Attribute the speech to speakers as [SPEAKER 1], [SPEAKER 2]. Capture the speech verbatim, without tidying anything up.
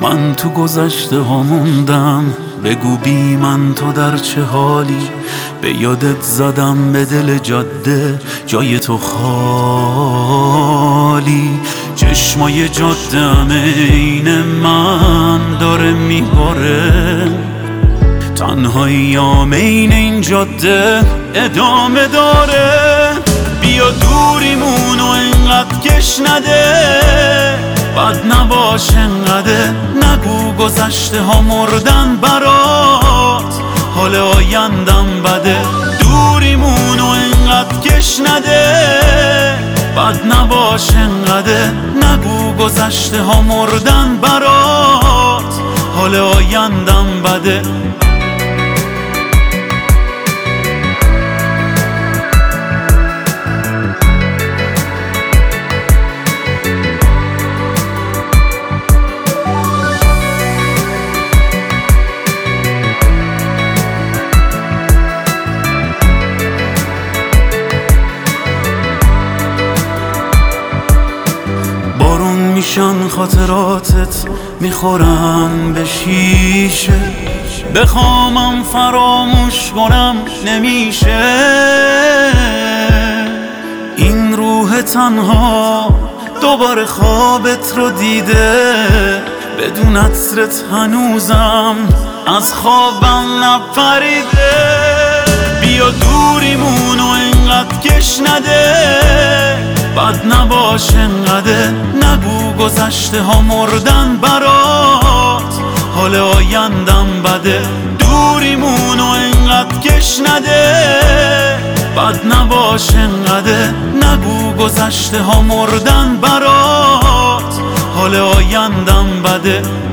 [SPEAKER 1] من تو گذشته ها موندم، بگو بی من تو در چه حالی. به یادت زدم به دل جاده، جای تو خالی. چشمای جاده همه عین من داره میباره، تنهایی آمین این جاده ادامه داره. بیا دوریمون و اینقدر کش نده، بد نباش انقدر، نگو گذشته ها مردن برات، حال آیندم بده. دوریمون و اینقدر کش نده، بد نباش انقدر، نگو گذشته ها مردن برات، حال آیندم بده. میشن خاطراتت، میخورن به شیشه، بخوامم فراموش کنم نمیشه. این روح تنها دوباره خوابت رو دیده، بدون عطرت هنوزم از خوابم نپریده. بیا دوریمون و اینقدر کش نده، بد نباش انقدر، نگو گذشته ها مردن برات، حال آیندم بده. دوریمون و اینقدر کش نده، بد نباش انقدر، نگو گذشته ها مردن برات، حال آیندم بده.